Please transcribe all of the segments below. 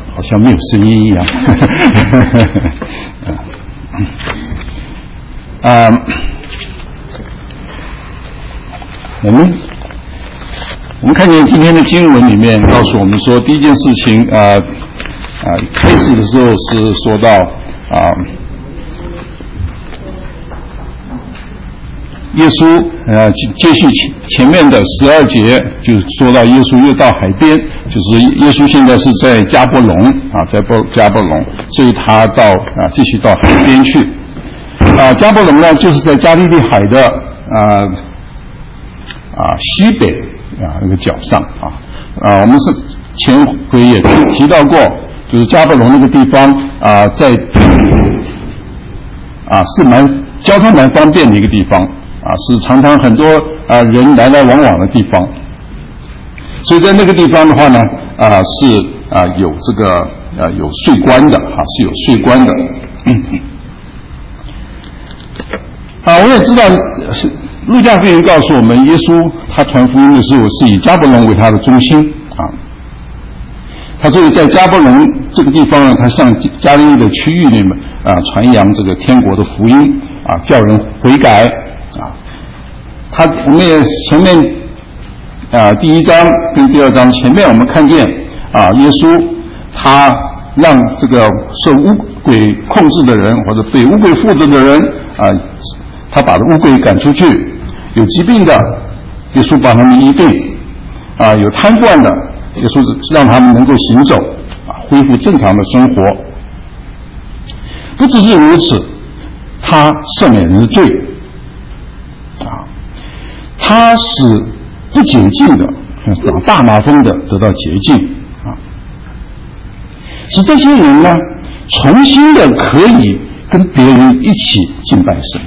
好像没有声音一样。我们看见今天的经文里面告诉我们说，第一件事情开始的时候是说到耶稣接续前面的12节，就是说到耶稣又到海边，就是耶稣现在是在加伯隆在加伯隆，所以他继续到海边去。加伯隆呢，就是在加利利海的西北那个角上我们是前回也提到过，就是加伯隆那个地方在是交通蛮方便的一个地方是常常很多人来来往往的地方，所以在那个地方的话呢是有这个有税关的是有税关的。我也知道路加福音告诉我们，耶稣他传福音的时候是以加伯隆为他的中心他所以在加伯隆这个地方呢，他向加利利的区域里面传扬这个天国的福音叫人悔改我们也前面第1章跟第2章前面我们看见耶稣他让这个受污鬼控制的人或者被污鬼附着的人他把污鬼赶出去，有疾病的耶稣把他们医病有瘫痪的耶稣让他们能够行走恢复正常的生活。不只是如此，他赦免人的罪他使不洁净的长大麻风的得到洁净使这些人呢重新的可以跟别人一起敬拜神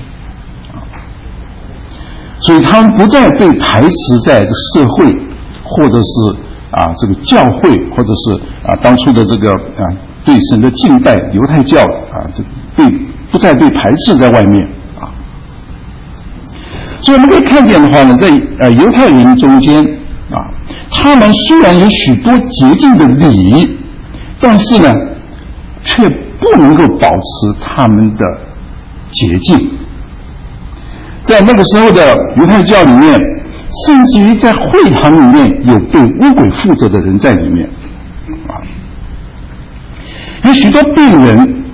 所以他们不再被排斥在这个社会或者是这个教会或者是当初的这个对神的敬拜犹太教不再被排斥在外面所以我们可以看见的话呢，在犹太人中间他们虽然有许多洁净的礼，但是呢却不能够保持他们的洁净。在那个时候的犹太教里面，甚至于在会堂里面有被污鬼附着的人在里面有许多病人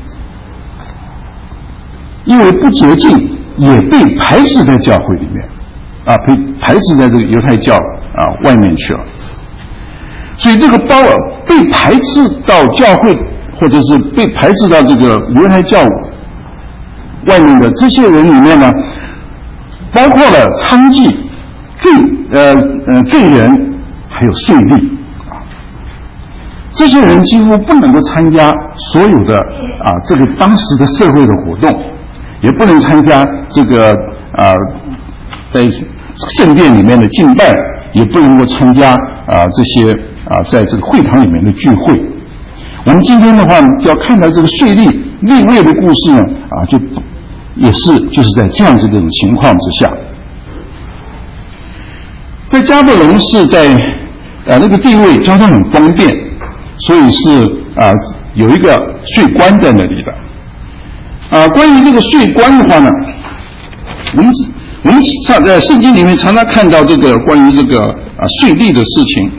因为不洁净也被排斥在教会里面被排斥在这个犹太教外面去了。所以这个被排斥到教会或者是被排斥到这个犹太教外面的这些人里面呢，包括了娼妓、罪人还有税吏这些人几乎不能够参加所有的这个当时的社会的活动，也不能参加这个在圣殿里面的敬拜，也不能够参加这些在这个会堂里面的聚会。我们今天的话就要看到这个税吏利未的故事呢就是在这样子的情况之下。在加伯隆是在那个地位交通很方便，所以是有一个税关在那里的关于这个税关的话呢，我们在圣经里面常常看到这个关于这个税吏的事情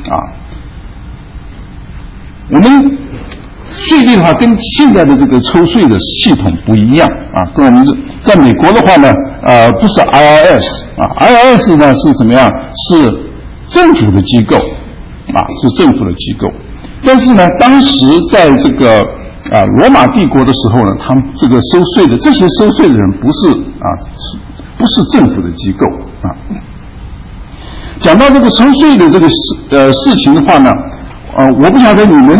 我们税吏的话跟现在的这个抽税的系统不一样跟我们在美国的话呢不是 IRS 呢是怎么样，是政府的机构是政府的机构。但是呢当时在这个罗马帝国的时候呢，他们这个这些收税的人不是政府的机构讲到这个收税的这个事情的话呢我不晓得你们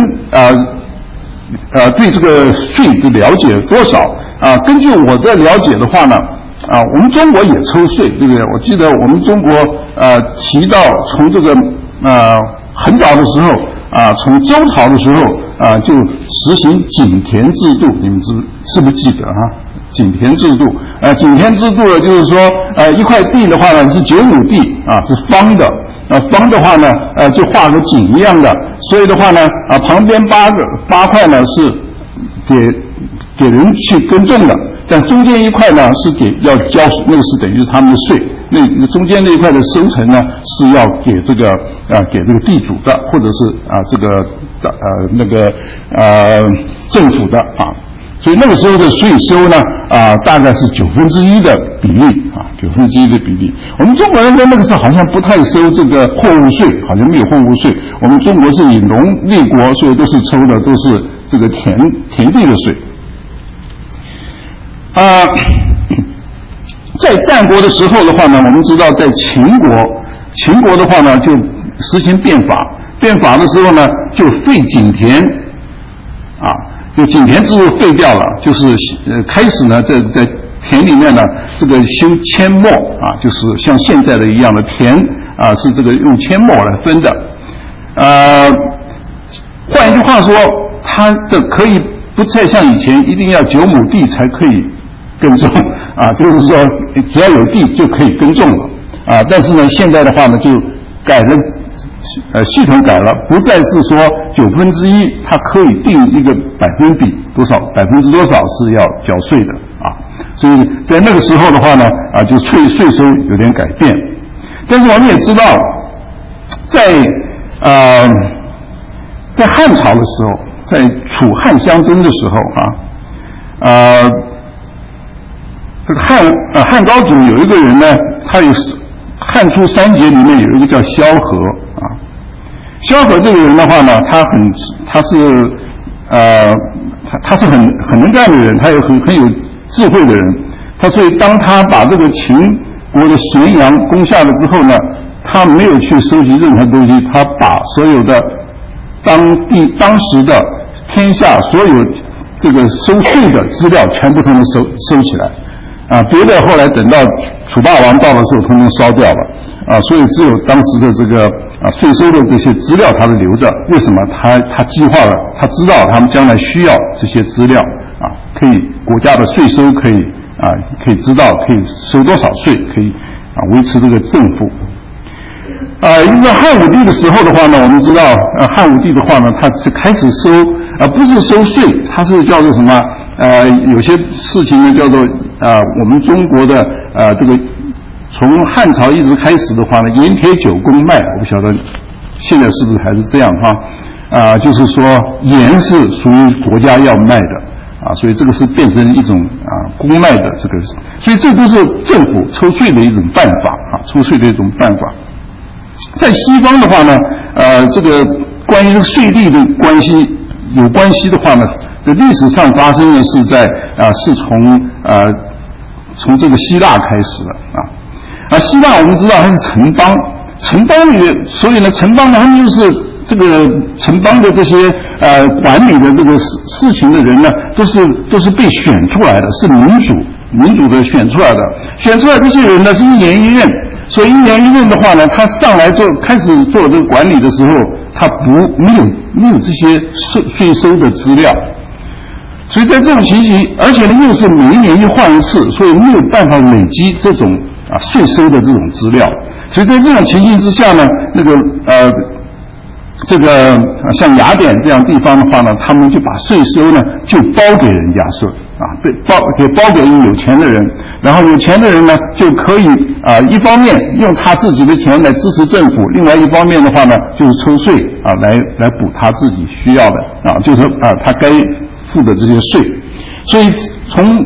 对这个税的了解多少根据我的了解的话呢我们中国也抽税，对不对？我记得我们中国提到从这个很早的时候从周朝的时候就实行井田制度，你们是不是记得井田制度井田制度呢就是说一块地的话呢是9亩地是方的方的话呢，就画个井一样的，所以的话呢，旁边八块呢是给人去耕种的，但中间一块呢是要交，那个是等于是他们的税，那中间那一块的收成呢是要给这个地主的，或者是政府的啊。所以那个时候的税收呢，大概是1/9的比例啊，1/9的比例。我们中国人在那个时候好像不太收这个货物税，好像没有货物税。我们中国是以农立国，所以都是抽的都是这个田地的税。在战国的时候的话呢，我们知道在秦国的话呢，就实行变法的时候呢，就废井田啊。就井田制度废掉了，就是开始呢，在田里面呢，这个修阡陌啊，就是像现在的一样的田啊，是这个用阡陌来分的。换一句话说，它的可以不再像以前一定要9亩地才可以耕种啊，就是说只要有地就可以耕种了啊。但是呢，现在的话呢，就改了。系统改了，不再是说1/9，它可以定一个百分比多少是要缴税的啊。所以在那个时候的话呢，就税收有点改变。但是我们也知道，在汉朝的时候，在楚汉相争的时候这个汉高祖有一个人呢，他有汉初3杰里面有一个叫萧何啊。萧何这个人的话呢，他是很能干的人，他有很有智慧的人。所以当他把这个秦国的咸阳攻下了之后呢，他没有去收集任何东西，他把所有的当时的天下所有这个收税的资料全部都能收起来。别的后来等到楚霸王到的时候，统统烧掉了所以只有当时的这个税收的这些资料他留着。为什么？他计划了，他知道他们将来需要这些资料可以国家的税收可以知道可以收多少税，可以维持这个政府。因为汉武帝的时候的话呢，我们知道汉武帝的话呢，他是开始收不是收税，他是叫做什么？有些事情呢叫做我们中国的这个从汉朝一直开始的话呢，盐铁酒公卖，我不晓得现在是不是还是这样就是说盐是属于国家要卖的所以这个是变成一种公卖的这个，所以这都是政府抽税的一种办法抽税的一种办法。在西方的话呢，这个关于税率的关系的话呢，在历史上发生的是是从这个希腊开始的希腊我们知道它是城邦里面，所以呢城邦呢他们就是这个城邦的这些管理的这个事情的人呢，都是被选出来的，是民主的选出来的。选出来这些人呢是1年1任，所以1年1任的话呢，他上来开始做这个管理的时候，他没有这些税收的资料。所以在这种情形，而且呢又是每1年又换一次，所以没有办法累积这种税收的这种资料。所以在这种情形之下呢，那个这个像雅典这样地方的话呢，他们就把税收呢就包给人家收包给有钱的人，然后有钱的人呢就可以一方面用他自己的钱来支持政府，另外一方面的话呢就是抽税来补他自己需要的就是他该付的这些税。所以从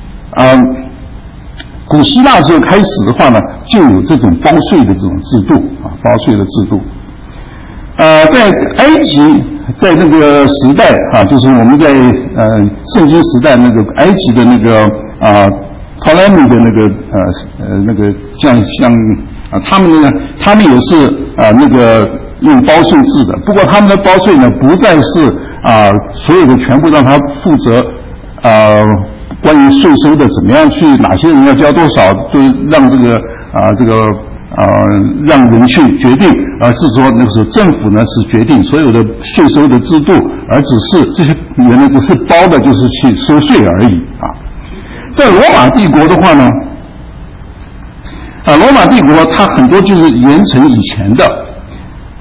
古希腊时候开始的话呢，就有这种包税的这种制度包税的制度。在埃及，在那个时代就是我们在圣经时代那个埃及的那个托勒密的那个像他们也是那个用包税制的，不过他们的包税呢不再是所有的全部让他负责关于税收的怎么样去哪些人要交多少，都让让人去决定，而是说那个时候政府呢是决定所有的税收的制度，而只是这些人呢只是包的就是去收税而已在罗马帝国的话呢，罗马帝国它很多就是沿承以前的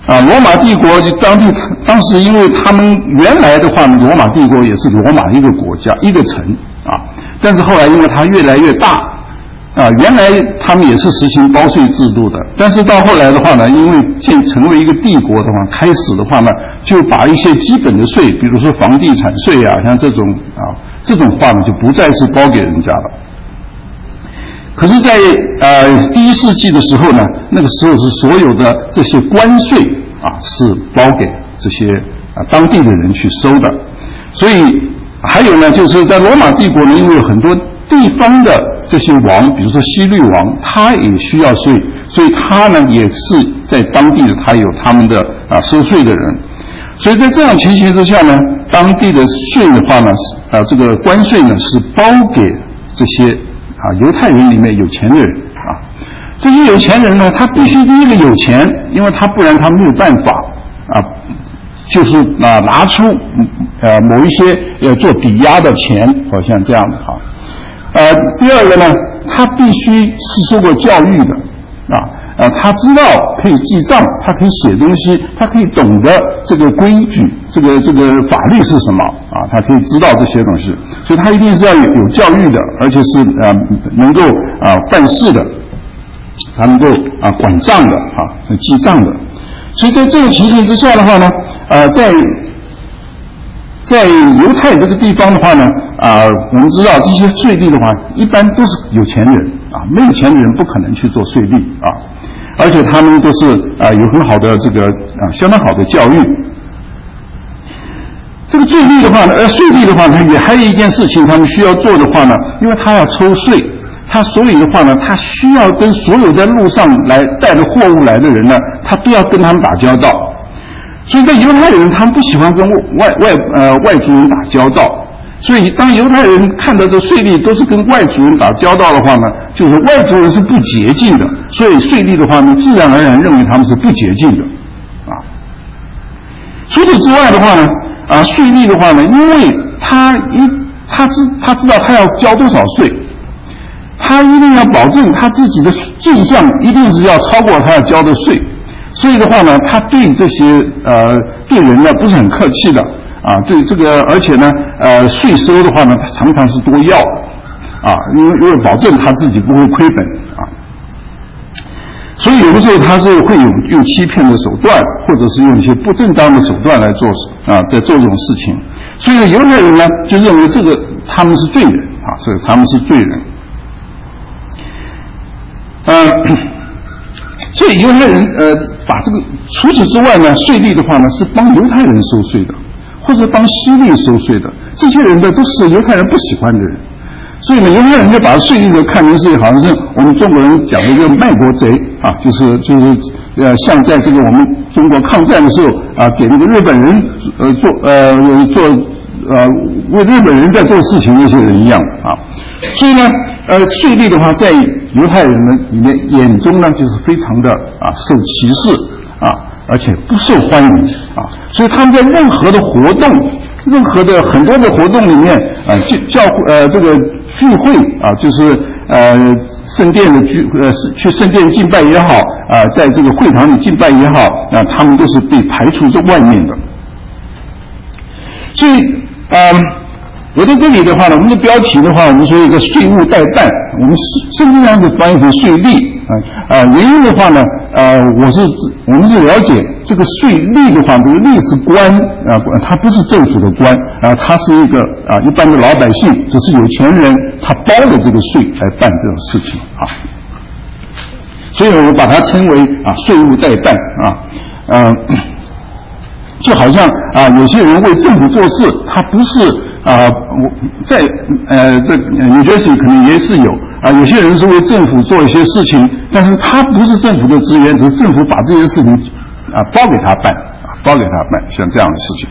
罗马帝国就当时因为他们原来的话呢，罗马帝国也是罗马一个国家一个城但是后来因为它越来越大原来他们也是实行包税制度的，但是到后来的话呢，因为成为一个帝国的话，开始的话呢，就把一些基本的税，比如说房地产税像这种话呢，就不再是包给人家了。可是在第1世纪的时候呢，那个时候是所有的这些关税是包给这些当地的人去收的。所以还有呢，就是在罗马帝国呢，因为有很多地方的这些王，比如说希律王，他也需要税，所以他呢也是在当地的他有他们的收税的人。所以在这样情形之下呢，当地的税的话呢这个关税呢是包给这些犹太人里面有钱的人这些有钱人呢，他必须第一个有钱，因为他不然他没有办法就是拿出某一些要做抵押的钱，好像这样的第二个呢，他必须是受过教育的他知道可以记账，他可以写东西，他可以懂得这个规矩，这个法律是什么他可以知道这些东西，所以他一定是要有教育的，而且是能够办事的，他能够管账的记账的。所以在这种情形之下的话呢在犹太这个地方的话呢我们知道这些税吏的话一般都是有钱人没有钱的人不可能去做税吏而且他们都是有很好的这个相当好的教育。这个税吏的话呢税吏的话呢也还有一件事情他们需要做的话呢，因为他要抽税，他所以的话呢他需要跟所有在路上来带着货物来的人呢，他都要跟他们打交道。所以在犹太人他们不喜欢跟外族人打交道，所以当犹太人看到这税吏都是跟外族人打交道的话呢，就是外族人是不洁净的，所以税吏的话呢自然而然认为他们是不洁净的除此之外的话呢税吏的话呢，因为他知道他要交多少税，他一定要保证他自己的进项一定是要超过他要交的税，所以的话呢，他对这些对人呢不是很客气的对这个，而且呢税收的话呢，他常常是多要因为保证他自己不会亏本所以有的时候他是会用欺骗的手段，或者是用一些不正当的手段来做在做这种事情。所以犹太人呢就认为这个他们是罪人所以他们是罪人。所以犹太人把这个除此之外呢，税吏的话呢是帮犹太人收税的，或者帮希律收税的，这些人呢都是犹太人不喜欢的人。所以呢，犹太人就把税吏的看成是好像是我们中国人讲的一个卖国贼就是像在这个我们中国抗战的时候给那个日本人为日本人在做事情那些人一样所以呢税吏的话在犹太人们里面眼中呢就是非常的受歧视而且不受欢迎所以他们在任何的活动很多的活动里面这个聚会就是圣殿的去圣殿敬拜也好在这个会堂里敬拜也好他们都是被排除在外面的。所以我在这里的话呢，我们的标题的话，我们说一个税务代办，我们圣经上是翻译成税吏原因的话呢我们是了解这个税吏的话，这个吏是官他不是政府的官他是一个一般的老百姓，只是有钱人他包了这个税来办这种事情所以我们把它称为税务代办就好像有些人为政府做事，他不是在这New Jersey可能也是有些人是为政府做一些事情，但是他不是政府的职员，只是政府把这些事情包给他办像这样的事情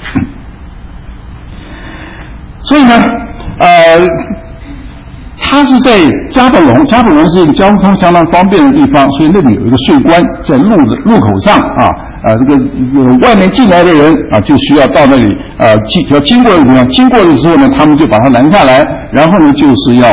所以呢他是在加布隆是一个交通相当方便的地方，所以那里有一个税关在路口上这个外面进来的人就需要到那里要经过的地方，经过的时候呢他们就把他拦下来，然后呢就是要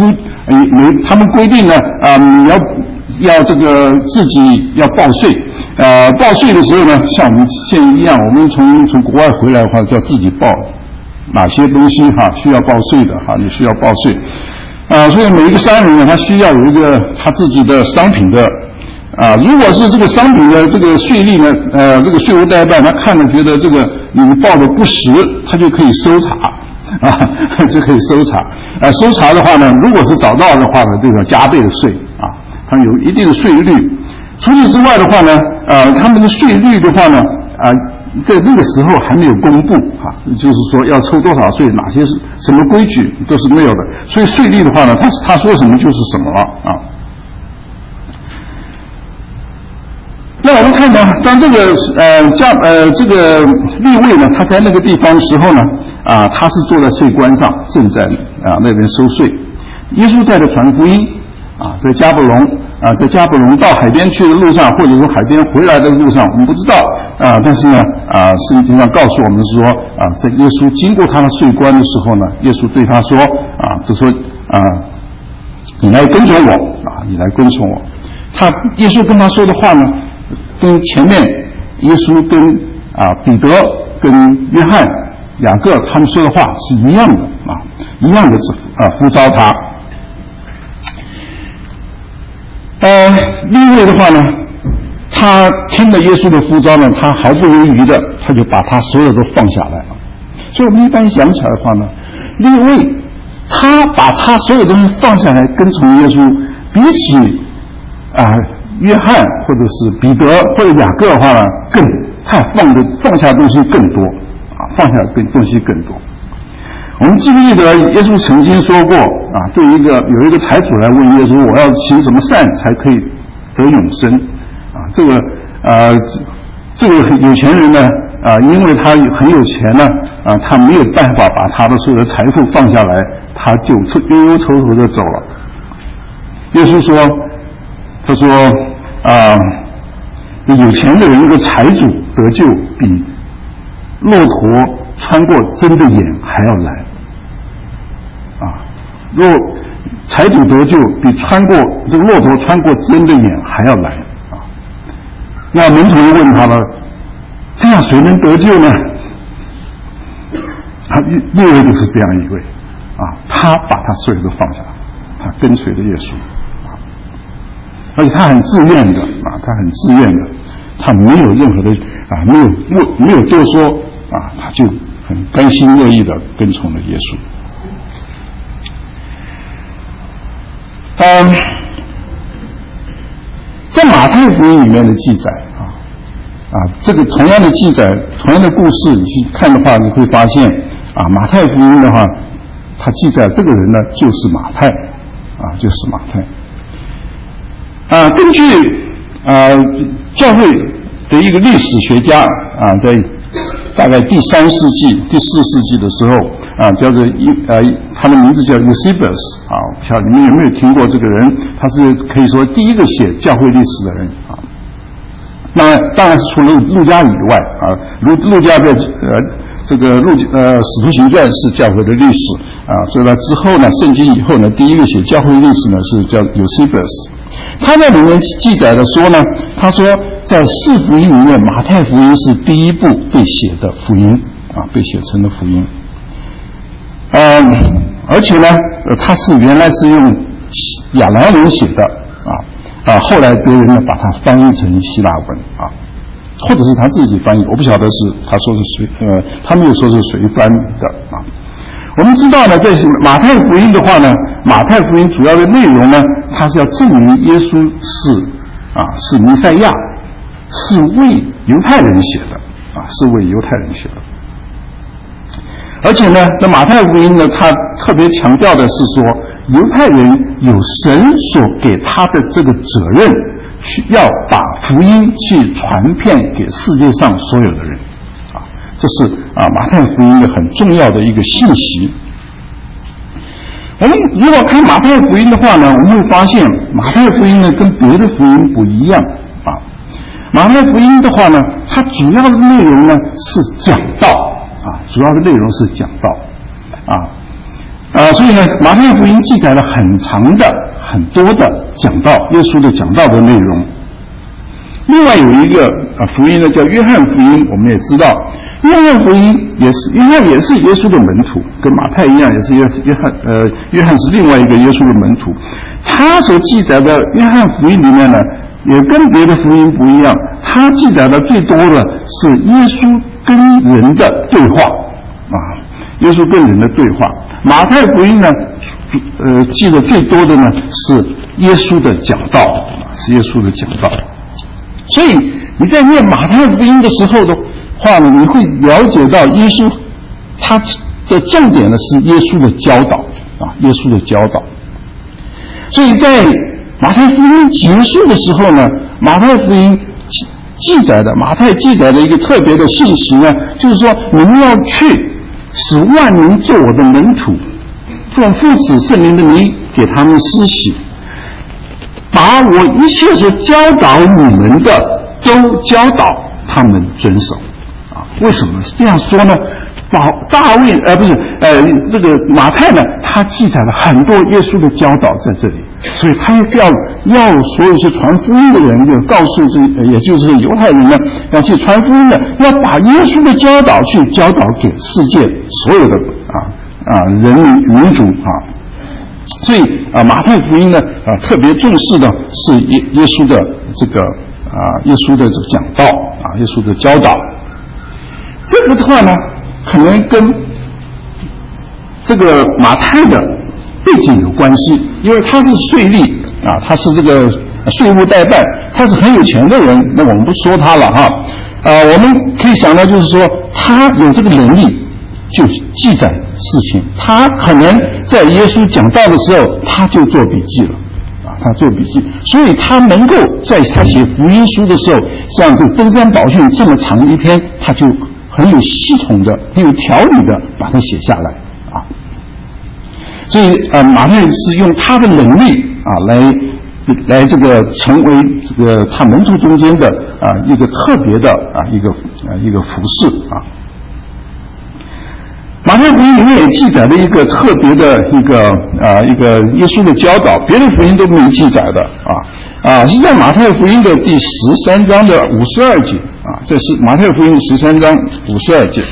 他们规定呢你要这个自己要报税报税的时候呢，像我们现在一样，我们从国外回来的话，就要自己报哪些东西需要报税的你需要报税所以每一个商人呢，他需要有一个他自己的商品的如果是这个商品的这个税率呢，这个税务代办他看了觉得这个你报的不实，他就可以搜查就可以搜查搜查的话呢，如果是找到的话呢，这个加倍的税它有一定的税率。除此之外的话呢，他们的税率的话呢，在那个时候还没有公布就是说要抽多少税，哪些是什么规矩都是没有的，所以税率的话呢，他说什么就是什么了那我们看呢，当这个这个利未呢，他在那个地方的时候呢，他是坐在税关上，正在那边收税。耶稣带着传福音在加布隆在加布隆到海边去的路上，或者说海边回来的路上，我们不知道但是呢圣经上告诉我们说在耶稣经过他的税关的时候呢，耶稣对他说就说你来跟从我你来跟从我。耶稣跟他说的话呢，跟前面耶稣跟彼得跟约翰雅各他们说的话是一样的一样的呼召他。利未的话呢，他听了耶稣的呼召呢，他毫不犹豫的，他就把他所有都放下来了。所以我们一般想起来的话呢，利未他把他所有东西放下来跟从耶稣，比起约翰或者是彼得或者雅各的话呢，他放下的东西更多放下的东西更多。我们记不记得耶稣曾经说过对有一个财主来问耶稣，我要行什么善才可以得永生这个有钱人呢因为他很有钱呢他没有办法把他的所有的财富放下来，他就忧忧愁愁的走了。耶稣说他说有钱的人一个财主得救比骆驼穿过针的眼还要难若财主得救比这个骆驼穿过针的眼还要难那门徒问他了，这样谁能得救呢？利未就是这样一位他把他所有都放下来，他跟随了耶稣而且他很自愿的他没有任何的没有多说他就很甘心乐意的跟从了耶稣。在马太福音里面的记载这个同样的记载，同样的故事，你去看的话，你会发现马太福音的话，他记载这个人呢就是马太就是马太根据教会的一个历史学家在大概第3世纪、第4世纪的时候叫做他的名字叫 Eusebius 不晓得你们有没有听过这个人？他是可以说第一个写教会历史的人那当然是除了路加以外路加的这个使徒行传是教会的历史所以之后呢，圣经以后呢，第一个写教会历史呢是叫 Eusebius。他在里面记载的说呢，他说在4福音里面，马太福音是第一部被写的福音被写成的福音而且呢他是原来是用亚兰文写的后来别人呢把它翻译成希腊文或者是他自己翻译，我不晓得是他说是谁他没有说是谁翻的我们知道呢，在马太福音的话呢，马太福音主要的内容呢，它是要证明耶稣是弥赛亚，是为犹太人写的是为犹太人写的。而且呢，在马太福音呢，他特别强调的是说，犹太人有神所给他的这个责任，要把福音去传遍给世界上所有的人这是马太福音的很重要的一个信息。我们如果看马太福音的话呢，我们会发现马太福音呢跟别的福音不一样马太福音的话呢，它主要的内容呢是讲道主要的内容是讲道所以呢，马太福音记载了很长的很多的讲道，耶稣的讲道的内容另外有一个福音呢，叫约翰福音，我们也知道，约翰福音约翰也是耶稣的门徒，跟马太一样，也是约翰是另外一个耶稣的门徒。他所记载的约翰福音里面呢，也跟别的福音不一样，他记载的最多的是耶稣跟人的对话耶稣跟人的对话。马太福音呢，记得最多的呢是耶稣的讲道，是耶稣的讲道。所以你在念马太福音的时候的话呢，你会了解到耶稣他的重点呢是耶稣的教导耶稣的教导。所以在马太福音结束的时候呢，马太记载的一个特别的信息呢，就是说你们要去使万民做我的门徒，奉父子圣灵的名给他们施洗，把我一切所教导你们的都教导他们遵守为什么这样说呢？这个马太呢，他记载了很多耶稣的教导在这里，所以他要所有是传福音的人，就告诉也就是犹太人呢，要去传福音的，要把耶稣的教导去教导给世界所有的人民族所以马太福音呢特别重视的是耶稣的这个耶稣的这个讲道耶稣的教导。这个的话呢，可能跟这个马太的背景有关系，因为他是税吏他是这个税务代办，他是很有钱的人，那我们不说他了我们可以想到就是说他有这个能力就记载事情，他可能在耶稣讲道的时候他就做笔记了他做笔记，所以他能够在他写福音书的时候，像这个登山宝训这么长一篇，他就很有系统的很有条理的把它写下来所以马太是用他的能力来这个成为这个他门徒中间的一个特别的一个服饰马太福音里面也记载了一个特别的一个耶稣的教导，别的福音都没记载的是在马太福音的第13章的52节这是马太福音13章52节。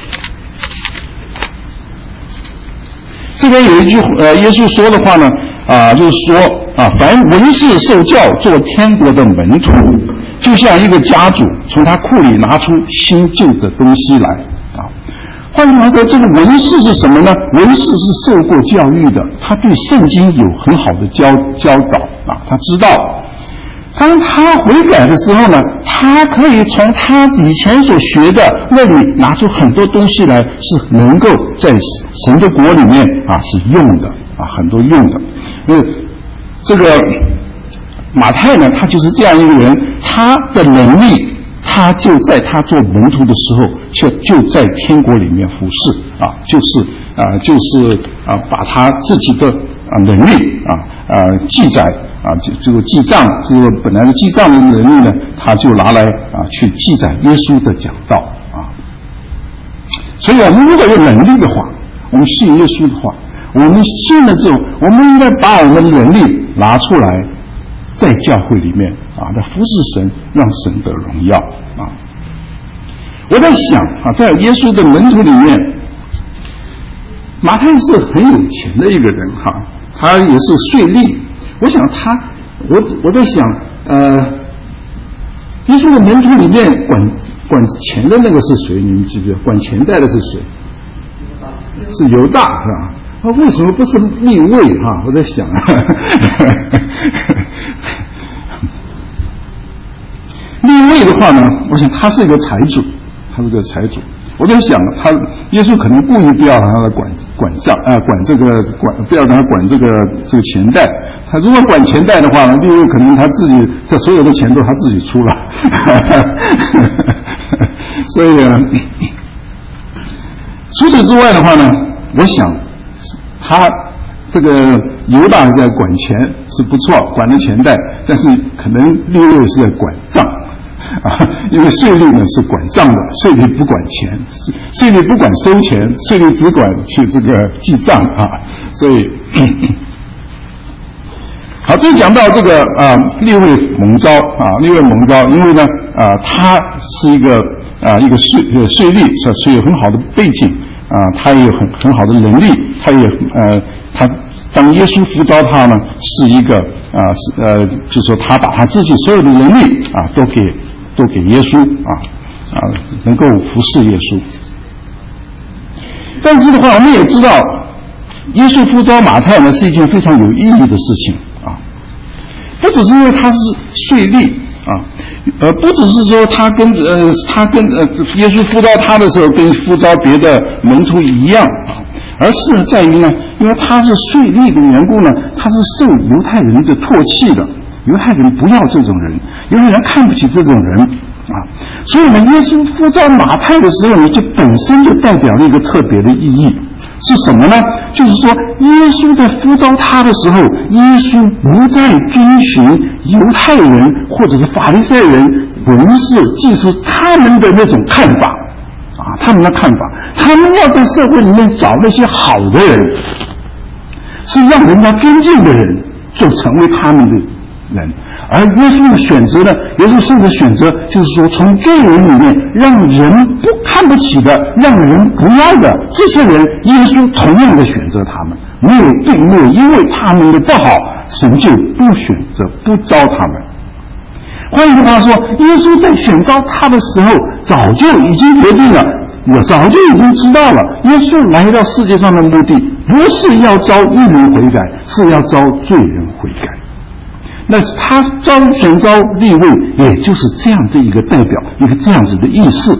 这边有一句耶稣说的话呢就是说凡文士受教做天国的门徒，就像一个家主从他库里拿出新旧的东西来换句话说，这个文士是什么呢？文士是受过教育的，他对圣经有很好的教导他知道当他悔改的时候呢，他可以从他以前所学的那里拿出很多东西来，是能够在神的国里面是用的很多用的。这个马太呢，他就是这样一个人，他的能力他就在他做门徒的时候就在天国里面服侍就是把他自己的能力记载这个记账，这个本来的记账的能力呢，他就拿来去记载耶稣的讲道所以我们如果有能力的话，我们信耶稣的话，我们信了之后，我们应该把我们的能力拿出来，在教会里面来服侍神，让神得荣耀我在想在耶稣的门徒里面，马太是很有钱的一个人他也是税吏。我想我在想耶稣的门徒里面管钱的那个是谁？你们记不记得？管钱袋的是谁？是犹大是吧？为什么不是利未我在想利未的话呢，我想他是一个财主，我在想耶稣可能故意不要让他管账不要让他管这个钱袋。他如果管钱袋的话呢，利未可能他自己这所有的钱都他自己出了所以除此之外的话呢，我想他这个犹大是在管钱是不错，管了钱袋，但是可能利未是在管账因为税吏呢是管账的，税吏不管钱，税吏不管收钱，税吏只管去这个记账所以好，这讲到这个利未蒙召利未蒙召，因为呢他是一个税吏，是有很好的背景他也有很好的能力，他当耶稣呼召他呢，是一个就是说他把他自己所有的能力都给耶稣能够服侍耶稣。但是的话，我们也知道，耶稣呼召马太呢是一件非常有意义的事情不只是因为他是税吏不只是说他跟耶稣呼召他的时候跟呼召别的门徒一样而是在于呢，因为他是税吏的缘故呢，他是受犹太人的唾弃的，犹太人不要这种人，犹太人看不起这种人所以呢，耶稣呼召马太的时候呢，就本身就代表了一个特别的意义，是什么呢？就是说，耶稣在呼召他的时候，耶稣不再遵循犹太人或者是法利赛人、文士、祭司他们的那种看法他们的看法，他们要在社会里面找那些好的人，是让人家尊敬的人，就成为他们的人。而耶稣的选择呢，耶稣甚至选择就是说，从罪人里面让人看不起的，让人不要的这些人，耶稣同样的选择他们，没有因为他们的不好，神就不选择不招他们。换一句话说，耶稣在选召他的时候，早就已经决定了，我早就已经知道了，耶稣来到世界上的目的不是要招义人悔改，是要招罪人悔改。那他选召利未，也就是这样的一个代表，一个这样子的意思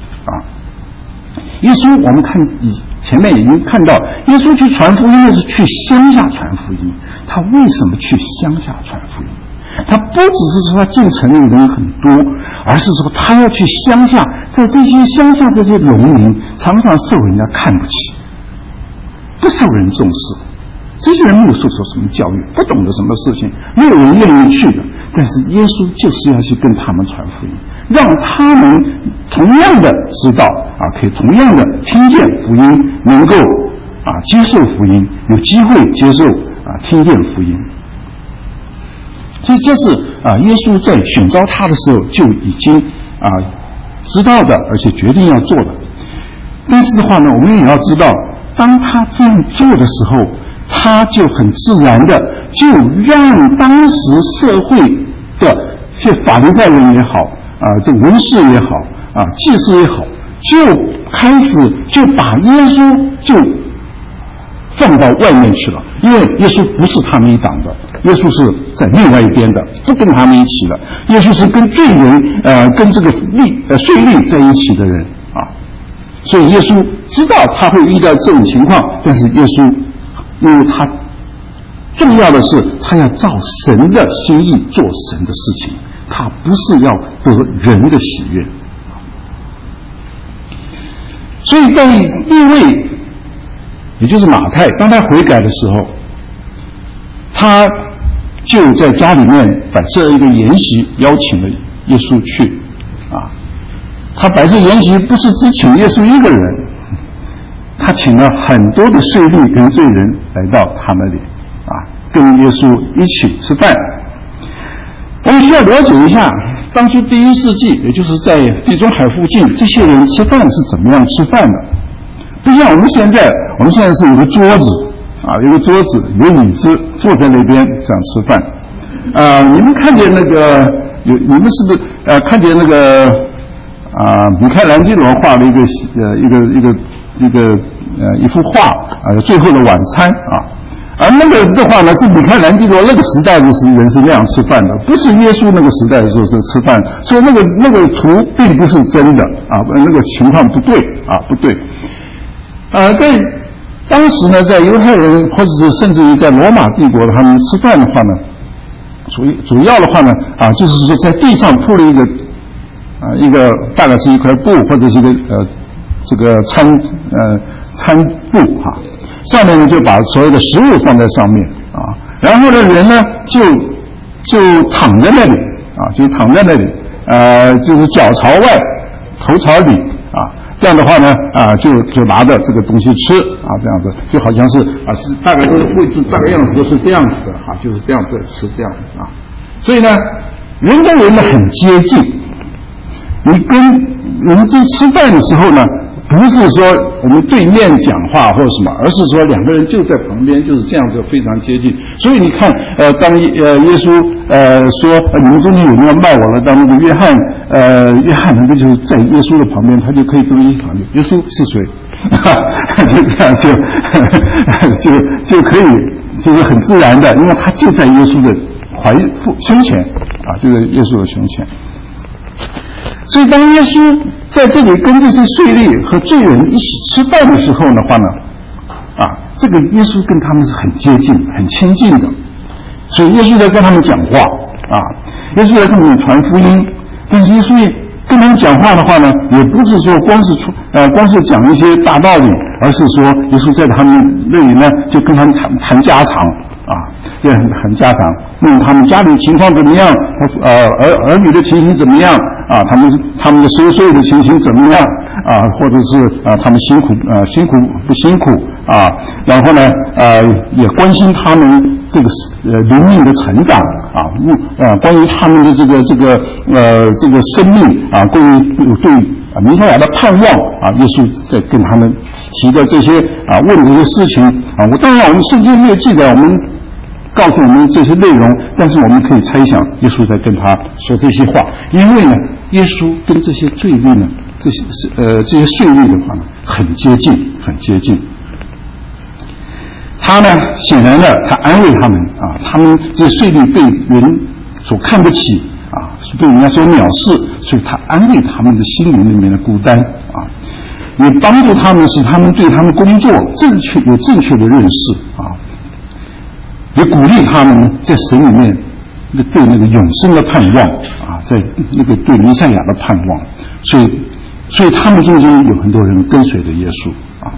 耶稣我们看前面已经看到，耶稣去传福音的是去乡下传福音。他为什么去乡下传福音？他不只是说他进城里人很多，而是说他要去乡下，在这些乡下这些农民常常受人家看不起，不受人重视，这些人没有受什么教育，不懂得什么事情，没有人愿意去的。但是耶稣就是要去跟他们传福音，让他们同样的知道可以同样的听见福音，能够接受福音，有机会接受听见福音。所以这是耶稣在选召他的时候就已经知道的，而且决定要做的。但是的话呢，我们也要知道，当他这样做的时候，他就很自然的就让当时社会的这些法利赛人也好这个文士也好祭司也好，就开始就把耶稣就放到外面去了。因为耶稣不是他们一党的，耶稣是在另外一边的，不跟他们一起的。耶稣是跟罪人跟这个税吏在一起的人所以耶稣知道他会遇到这种情况，但是耶稣因为他重要的是他要照神的心意做神的事情，他不是要得人的喜悦。所以在利未也就是马太，当他悔改的时候，他就在家里面摆设一个筵席，邀请了耶稣去他摆设筵席不是只请耶稣一个人，他请了很多的税吏跟罪人来到他那里跟耶稣一起吃饭。我们需要了解一下当初第1世纪，也就是在地中海附近，这些人吃饭是怎么样吃饭的。不像我们现在是有个桌子有个桌子有椅子，坐在那边这样吃饭你们看见那个你们是不是看见那个米开朗基罗画的一幅画最后的晚餐而那个的话呢，是米开朗基罗那个时代的人是那样吃饭的，不是耶稣那个时代的时候是吃饭，所以那个图并不是真的那个情况不对不对。在当时呢，在犹太人或者是甚至于在罗马帝国他们吃饭的话呢，主要的话呢就是说在地上铺了一个大概是一块布或者是一个这个餐布上面呢就把所有的食物放在上面然后呢人呢就躺在那里就是脚朝外头朝里这样的话呢，就拿着这个东西吃啊，这样子就好像是是大概都是位置大概样子都是这样子的就是这样子吃这样子啊。所以呢，人跟人呢很接近。你跟人在吃饭的时候呢，不是说我们对面讲话或者什么，而是说两个人就在旁边，就是这样子非常接近。所以你看，当耶稣说你们中间有人要卖我了，当那个约翰那个就是在耶稣的旁边，他就可以跟耶稣旁边，耶稣是谁？就这样就可以，就是很自然的，因为他就在耶稣的胸前就在耶稣的胸前。所以当耶稣在这里跟这些税吏和罪人一起吃饭的时候的话呢，这个耶稣跟他们是很接近很亲近的。所以耶稣在跟他们讲话耶稣在跟他们传福音。但是耶稣跟他们讲话的话呢，也不是说光是讲一些大道理，而是说耶稣在他们那里呢就跟他们谈家常也很家常，问他们家里情况怎么样，儿女的情形怎么样他们的收税的情形怎么样或者是他们辛苦不辛苦然后呢也关心他们这个灵命的成长关于他们的这个生命关于对弥赛亚的盼望耶稣在跟他们提的这些问这些事情当然我们圣经没有记载我们告诉我们这些内容，但是我们可以猜想耶稣在跟他说这些话，因为呢耶稣跟这些罪吏呢这些税吏的话呢很接近他呢显然的他安慰他们他们这些税吏被人所看不起是被人家所藐视，所以他安慰他们的心灵里面的孤单也帮助他们使他们对他们工作有正确的认识也鼓励他们在神里面对那个永生的盼望在那个对弥赛亚的盼望，所以他们中间有很多人跟随着耶稣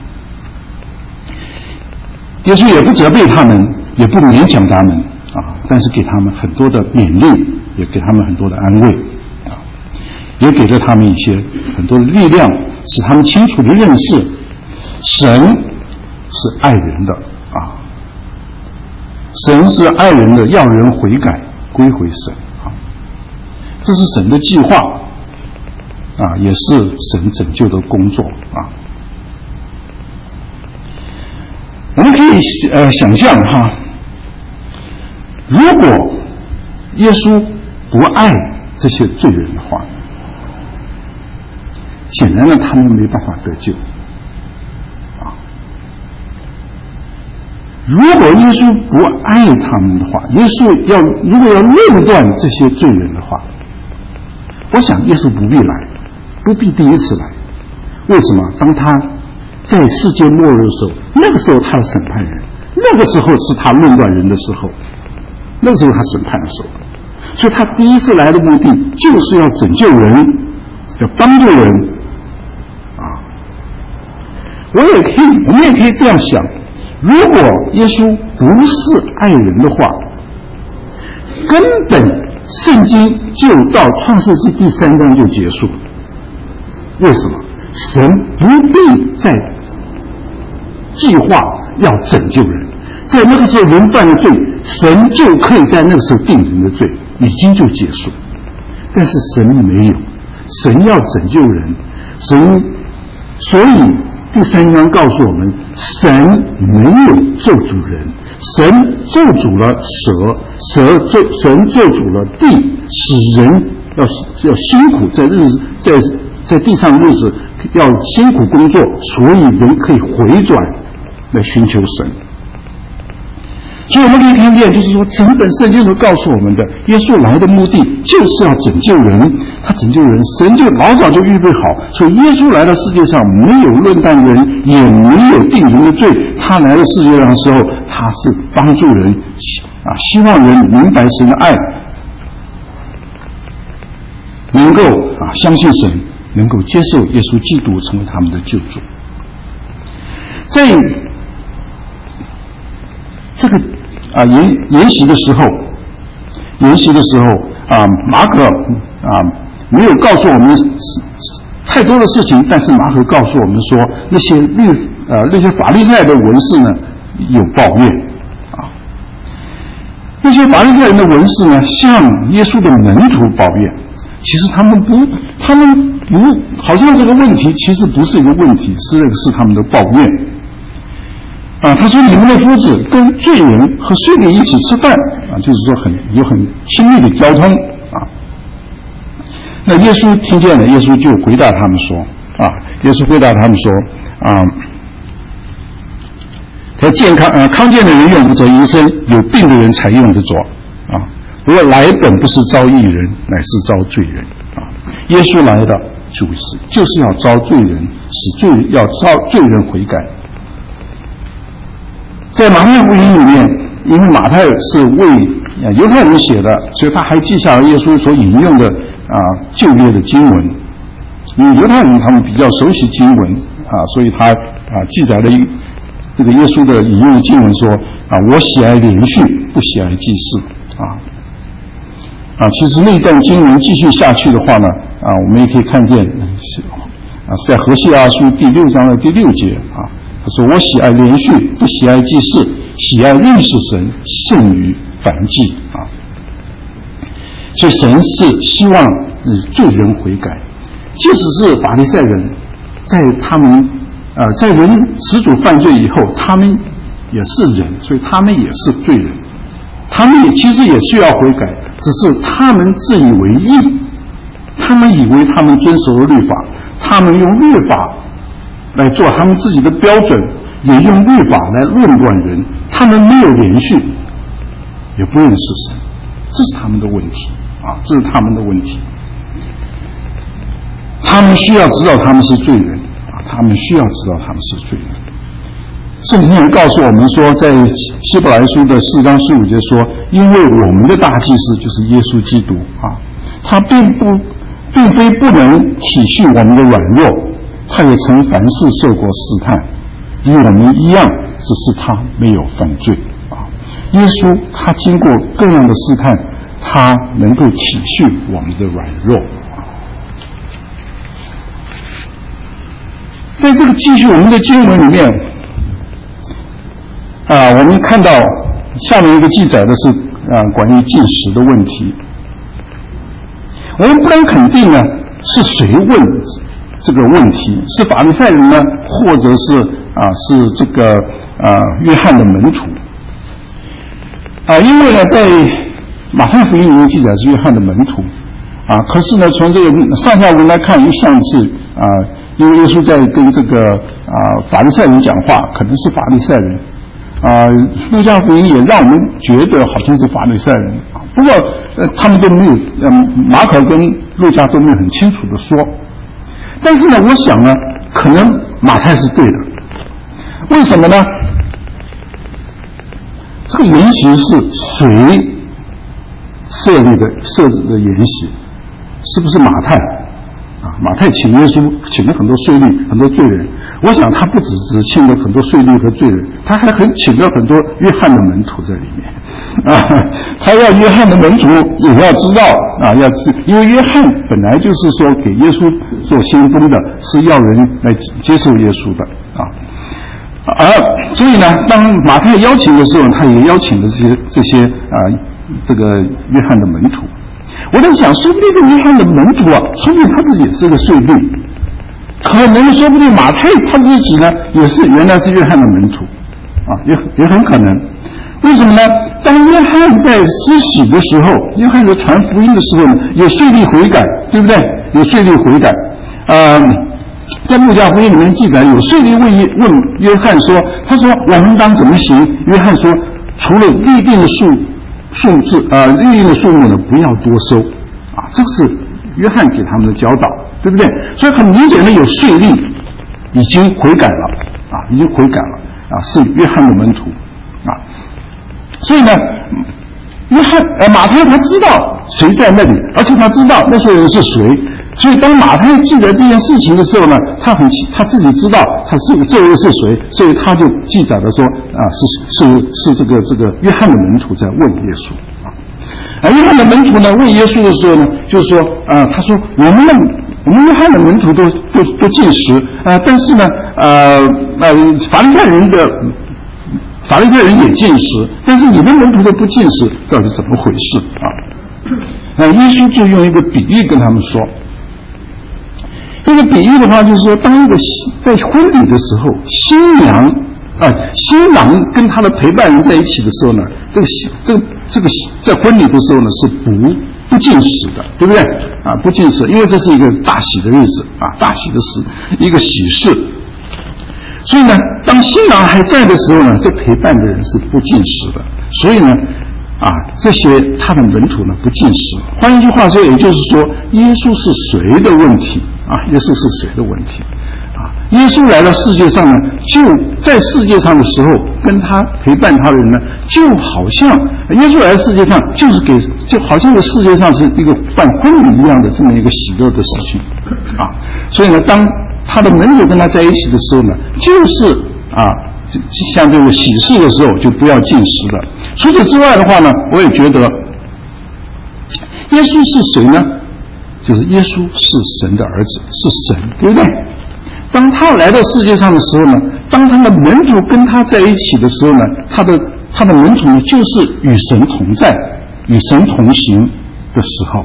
耶稣也不责备他们，也不勉强他们但是给他们很多的勉励，也给他们很多的安慰也给了他们一些很多的力量，使他们清楚地认识神是爱人的神是爱人的，要人悔改归回神这是神的计划也是神拯救的工作我们可以想象如果耶稣不爱这些罪人的话，显然呢他们没办法得救如果耶稣不爱他们的话，耶稣如果要论断这些罪人的话，我想耶稣不必第一次来。为什么？当他在世界末日的时候，那个时候他要审判人，那个时候是他论断人的时候，那个时候他审判的时候，所以他第一次来的目的就是要拯救人，要帮助人我们也可以这样想，如果耶稣不是爱人的话，根本圣经就到创世纪第3章就结束。为什么？神不必再计划要拯救人，在那个时候人犯了罪，神就可以在那个时候定人的罪，已经就结束。但是神没有，神要拯救人，所以第3章告诉我们，神没有咒诅人，神咒诅了神咒诅了地，使人要辛苦在地上日子要辛苦工作，所以人可以回转来寻求神。所以我们可以看见，就是说整本圣经都告诉我们的，耶稣来的目的就是要拯救人，他拯救人，神就老早就预备好，所以耶稣来到世界上没有论断人，也没有定人的罪，他来到世界上的时候，他是帮助人希望人明白神的爱，能够相信神，能够接受耶稣基督成为他们的救主。在这个研习的时候马可没有告诉我们太太多的事情，但是马可告诉我们说，那些法利赛的文士呢有抱怨啊，那些法利赛人的文士呢向耶稣的门徒抱怨，其实他们不，好像这个问题其实不是一个问题，是他们的抱怨啊。他说你们的夫子跟罪人和税吏一起吃饭啊，就是说有很亲密的交通啊。那耶稣听见了，耶稣就回答他们说啊，耶稣回答他们说啊，他康健的人用不着医生，有病的人才用得着啊。不过来本不是招义人，乃是招罪人啊。耶稣来的就是要招罪人，要招罪人悔改。在马太福音里面，因为马太是为犹太人写的，所以他还记下了耶稣所引用的旧约的经文。因为犹太人他们比较熟悉经文啊，所以他记载了这个耶稣的引用的经文说我喜爱连续，不喜爱祭祀其实那段经文继续下去的话呢我们也可以看见是在何西阿书第6章的第6节他说我喜爱连续，不喜爱祭祀，喜爱认识神胜于燔祭所以神是希望罪人悔改，即使是法利赛人，在他们在人始祖犯罪以后，他们也是人，所以他们也是罪人，他们其实也需要悔改，只是他们自以为义，他们以为他们遵守了律法，他们用律法来做他们自己的标准，也用律法来论断人，他们没有连续，也不认识神，这是他们的问题这是他们的问题。他们需要知道他们是罪人他们需要知道他们是罪人。圣经也告诉我们说，在希伯来书的4章15节说，因为我们的大祭司就是耶稣基督他并非不能体恤我们的软弱，他也曾凡事受过试探，与我们一样，只是他没有犯罪耶稣他经过各样的试探，他能够体恤我们的软弱在这个继续我们的经文里面我们看到下面一个记载的是关于禁食的问题。我们不能肯定呢是谁问这个问题，是法利赛人呢，或者是这个约翰的门徒因为呢在马太福音里面记载是约翰的门徒可是呢从这个上下文来看，又像是因为耶稣在跟这个法利赛人讲话，可能是法利赛人路加福音也让我们觉得好像是法利赛人不过他们都没有马可跟路加都没有很清楚的说。但是呢我想呢可能马太是对的。为什么呢？这个筵席是谁设置的筵席？是不是马太马太请耶稣请了很多税吏很多罪人，我想他不只请了很多税吏和罪人，他还请了很多约翰的门徒在里面他要约翰的门徒也要知道因为约翰本来就是说给耶稣做先锋的，是要人来接受耶稣的所以呢当马太邀请的时候，他也邀请了这些这个约翰的门徒。我在想，说不定这个约翰的门徒说不定他自己也是个税吏，可能说不定马太他自己呢也是原来是约翰的门徒也很可能。为什么呢？当约翰在施洗的时候，约翰在传福音的时候呢，有税吏悔改，对不对？有税吏悔改在路加福音里面记载，有税吏问约翰说，他说我们当怎么行？约翰说，除了立定的数字立定的数目呢，不要多收这是约翰给他们的教导，对不对？所以很明显的有税吏已经悔改了已经悔改了是约翰的门徒所以呢马太他知道谁在那里，而且他知道那些人是谁，所以当马太记得这件事情的时候呢，他自己知道这位是谁，所以他就记载了说是这个约翰的门徒在问耶稣约翰的门徒呢问耶稣的时候呢，就是说他说我们我们约翰的门徒都禁食但是呢法利赛人也禁食，但是你的门徒都不禁食，到底怎么回事耶稣就用一个比喻跟他们说，这个比喻的话就是说，当一个在婚礼的时候，新郎跟他的陪伴人在一起的时候呢，这个在婚礼的时候呢是不禁食的，对不对不禁食，因为这是一个大喜的日子大喜的一个喜事，所以呢当新郎还在的时候呢，这陪伴的人是不禁食的，所以呢这些他的门徒呢不禁食。换一句话说，也就是说耶稣是谁的问题耶稣是谁的问题耶稣来到世界上呢，就在世界上的时候跟他陪伴他的人呢，就好像耶稣来到世界上就好像这世界上是一个办婚礼一样的这么一个喜乐的事情所以呢当他的门徒跟他在一起的时候呢，就是像这个喜事的时候就不要禁食了。除此之外的话呢，我也觉得耶稣是谁呢？就是耶稣是神的儿子，是神，对不对？当他来到世界上的时候呢，当他的门徒跟他在一起的时候呢，他的门徒呢就是与神同在，与神同行的时候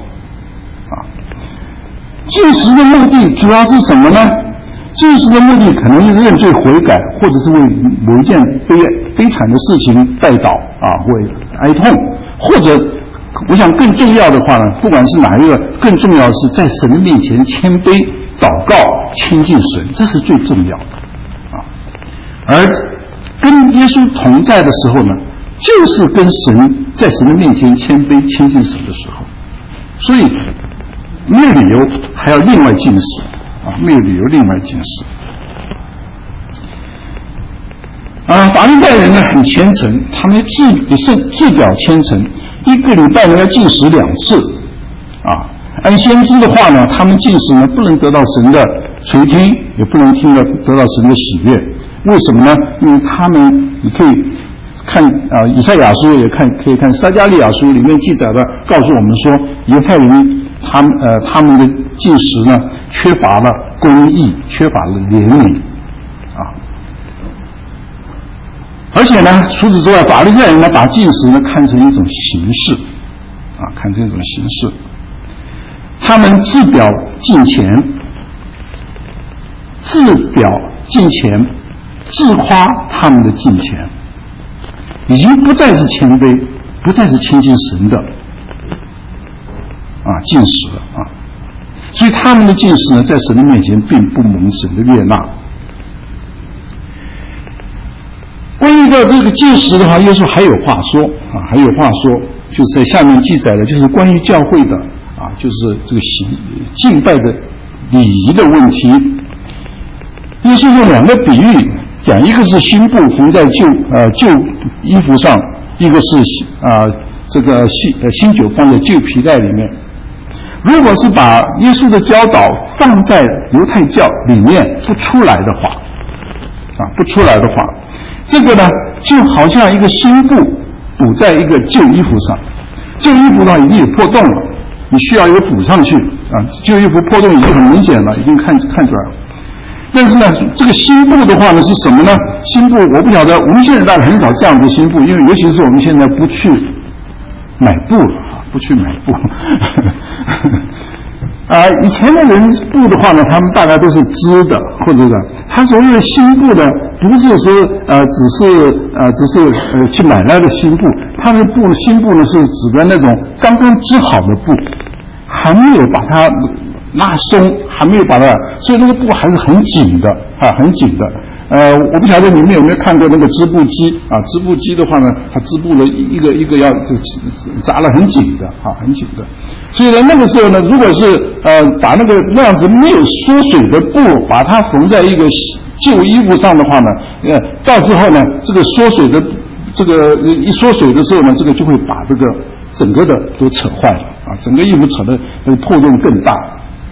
禁食的目的主要是什么呢？禁食的目的可能是认罪悔改，或者是为某一件悲惨的事情代祷为哀痛，或者我想更重要的话呢，不管是哪一个，更重要的是在神的面前谦卑祷告亲近神，这是最重要的而跟耶稣同在的时候呢，就是跟神在神的面前谦卑亲近神的时候，所以没有理由还要另外禁食没有理由另外禁食法利赛人呢很虔诚，他们自表虔诚，一个礼拜呢要禁食2次按先知的话呢，他们禁食呢不能得到神的垂听，也不能得到神的喜悦。为什么呢？因为他们你可以看以赛亚书，也可以看撒迦利亚书里面记载的，告诉我们说犹太人他们的禁食呢缺乏了公义，缺乏了怜悯而且呢除此之外，法利赛人呢把禁食呢看成一种形式看成一种形式，他们自表敬虔，自夸他们的敬虔，已经不再是谦卑，不再是亲近神的禁食了所以他们的禁食呢在神的面前并不蒙神的悦纳。关于这个禁食的话，耶稣还有话说就是在下面记载的，就是关于教会的就是这个敬拜的礼仪的问题。耶稣用2个比喻讲，一个是新布缝在旧衣服上，一个是这个新酒放在旧皮带里面。如果是把耶稣的教导放在犹太教里面不出来的话这个呢就好像一个新布补在一个旧衣服上，旧衣服呢已经有破洞了，你需要一个补上去旧衣服破洞已经很明显了，已经看出来了。但是呢这个新布的话呢是什么呢？新布我不晓得，我们现在大概很少这样的新布，因为尤其是我们现在不去买布了以前的人布的话呢，他们大概都是织的，或者是他所谓的新布呢，不是说只是去买来的新布，他的新布呢是指的那种刚刚织好的布，还没有把它拉松，还没有把它，所以那个布还是很紧的很紧的。我不晓得你们有没有看过那个织布机织布机的话呢，它织布的一个要扎了很紧的很紧的。所以呢那个时候呢，如果是把那样子没有缩水的布把它缝在一个旧衣服上的话呢，到时候呢这个缩水的一缩水的时候呢，这个就会把这个整个的都扯坏了整个衣服扯的破洞更大。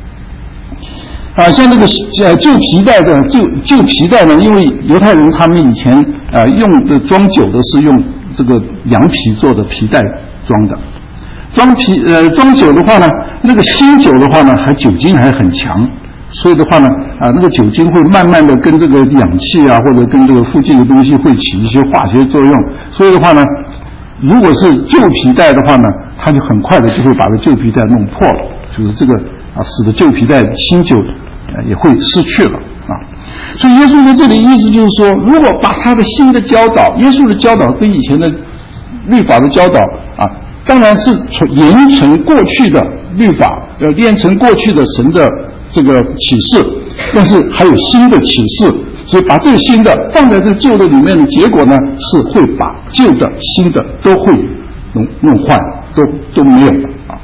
像这个旧皮带呢，因为犹太人他们以前用的装酒的是用这个羊皮做的皮带装的，装酒的话呢那个新酒的话呢，酒精还很强，所以的话呢，那个酒精会慢慢的跟这个氧气啊，或者跟这个附近的东西会起一些化学作用，所以的话呢，如果是旧皮带的话呢，它就很快的就会把这旧皮带弄破了，就是这个使得旧皮带新酒也会失去了啊。所以耶稣在这里意思就是说，如果把他的新的教导，耶稣的教导跟以前的律法的教导当然是沿承过去的律法，沿承过去的神的这个启示，但是还有新的启示，所以把这个新的放在这个旧的里面的结果呢，是会把旧的新的都会弄坏，都没有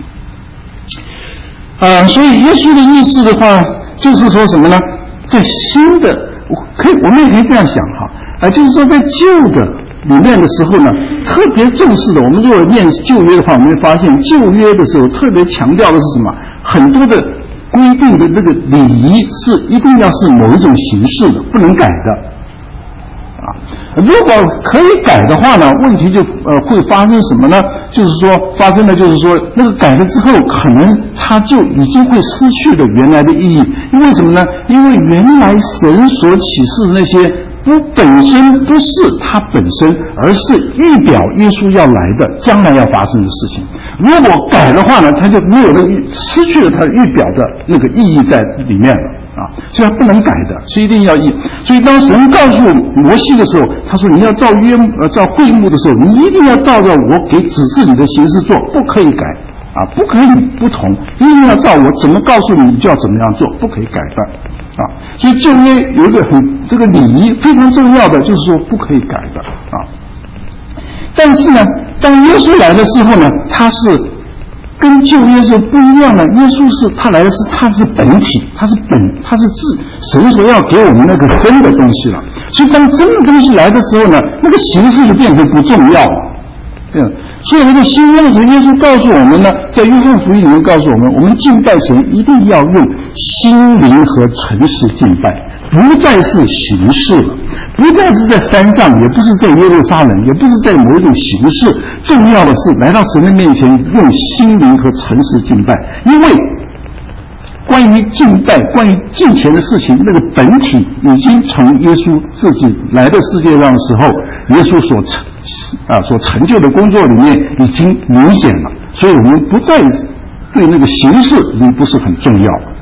所以耶稣的意思的话，就是说什么呢？在新的，我们也可以这样想就是说在旧的里面的时候呢，特别重视的，我们如果念旧约的话，我们会发现旧约的时候特别强调的是什么？很多的规定的那个礼仪是一定要是某一种形式的，不能改的如果可以改的话呢，问题就会发生什么呢？就是说发生的就是说那个改了之后，可能它就已经会失去了原来的意义。因为什么呢？因为原来神所启示的那些本身不是它本身，而是预表耶稣要来的将来要发生的事情。如果改的话呢，它就没有了，失去了它预表的那个意义在里面了所以它不能改的，是一定要所以当神告诉摩西的时候，他说你要造会幕的时候，你一定要照着我给指示你的形式做，不可以改不可以不同，一定要照我怎么告诉你，你就要怎么样做，不可以改的所以旧约有一个这个礼仪非常重要的，就是说不可以改的但是呢，当耶稣来的时候呢，他是跟旧约是不一样的。耶稣他来的是他是本体，他是神所要给我们那个真的东西了。所以当真的东西来的时候呢，那个形式就变成不重要了。所以那个新约的时候，耶稣告诉我们呢，在约翰福音里面告诉我们，我们敬拜神一定要用心灵和诚实敬拜，不再是形式了，不再是在山上，也不是在耶路撒冷，也不是在某一种形式，重要的是来到神的面前用心灵和诚实敬拜。因为关于敬拜，关于敬虔的事情，那个本体已经从耶稣自己来到世界上的时候，耶稣所成就的工作里面已经明显了，所以我们不再对那个形式已经不是很重要了。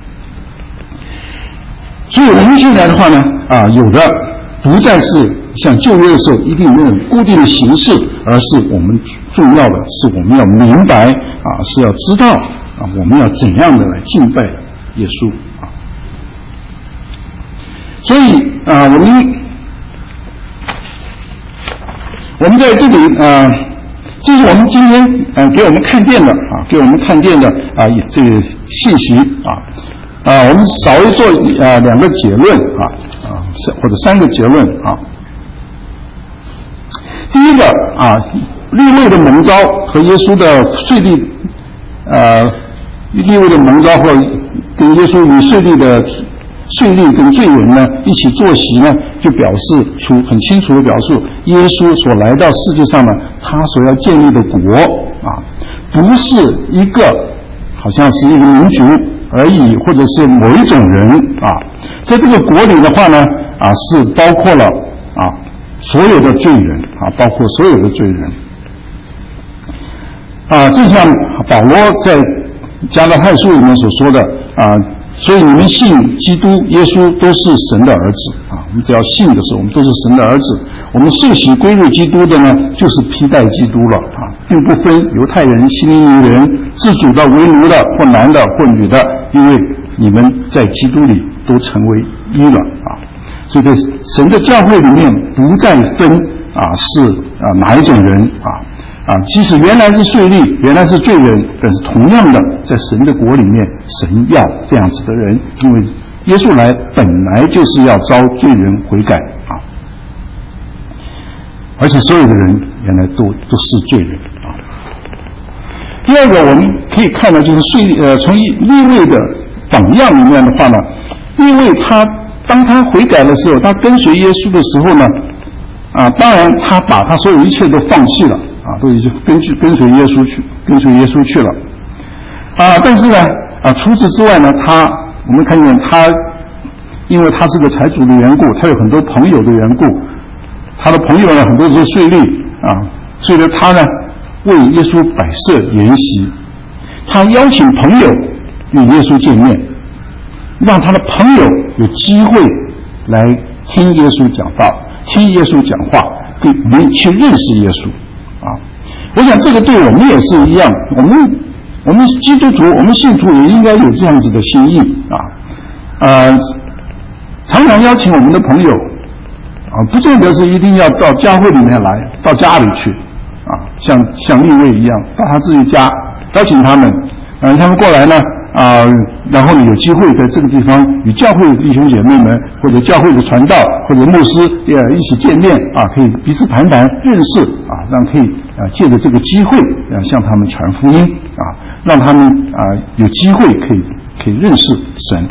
所以我们现在的话呢，有的不再是像旧约的时候一定有那种固定的形式，而是我们重要的是我们要明白是要知道我们要怎样的来敬拜耶稣所以我们在这里这是我们今天给我们看见的这个信息我们稍微做两个结论或者三个结论第一个利未的蒙召和耶稣的税吏利未的蒙召或跟耶稣与税吏跟罪人呢一起坐席呢，就表示出很清楚的表述，耶稣所来到世界上呢，他所要建立的国不是一个好像是一个民族而已，或者是某一种人在这个国里的话呢是包括了所有的罪人包括所有的罪人就像保罗在加拉太书里面所说的所以你们信基督耶稣都是神的儿子我们只要信的时候，我们都是神的儿子。我们受洗归入基督的呢，就是披戴基督了并不分犹太人、希利尼人、自主的、为奴的，或男的或女的，因为你们在基督里都成为一了所以在神的教会里面不再分是哪一种人即使原来是税吏，原来是罪人，但是同样的在神的国里面，神要这样子的人，因为耶稣来本来就是要招罪人悔改而且所有的人原来都是罪人第二个我们可以看到就是从利未的榜样里面的话呢，利未当他悔改的时候，他跟随耶稣的时候呢当然他把他所有一切都放弃了都已经跟随耶稣去了但是呢除此之外呢，我们看见他，因为他是个财主的缘故，他有很多朋友的缘故，他的朋友呢很多时候税吏所以呢他呢为耶稣摆设筵席，他邀请朋友与耶稣见面，让他的朋友有机会来听耶稣讲道，听耶稣讲话，给我们去认识耶稣我想这个对我们也是一样，我们基督徒，我们信徒也应该有这样子的心意常常邀请我们的朋友不见得是一定要到教会里面来，到家里去像利未一样，到他自己家邀请他们他们过来呢然后呢有机会在这个地方与教会的弟兄姐妹们或者教会的传道或者牧师一起见面可以彼此谈谈认识让可以借着这个机会向他们传福音让他们有机会可以认识神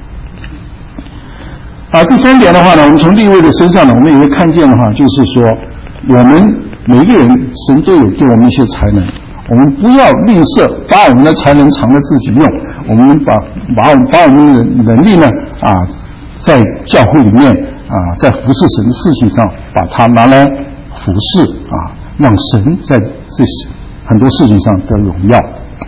第三点的话呢，我们从利未的身上呢，我们也会看见的话，就是说我们每一个人神都有给我们一些才能，我们不要吝啬，把我们的才能藏着自己用，我们把我们的能力呢在教会里面在服侍神的事情上把它拿来服侍让神在这很多事情上得荣耀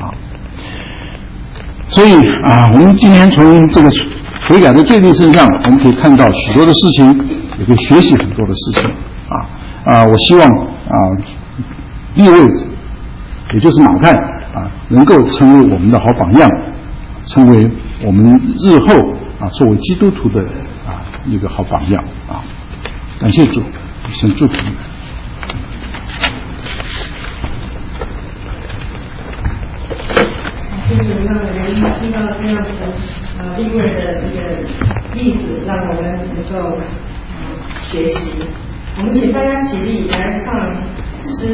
所以我们今天从这个悔改的罪人身上，我们可以看到许多的事情，也可以学习很多的事情我希望利未也就是马太能够成为我们的好榜样，成为我们日后作为基督徒的一个好榜样感谢主，神祝福你。 就是让我们听到这样子利未的一个例子，让我们能够学习。我们请大家起立来唱诗。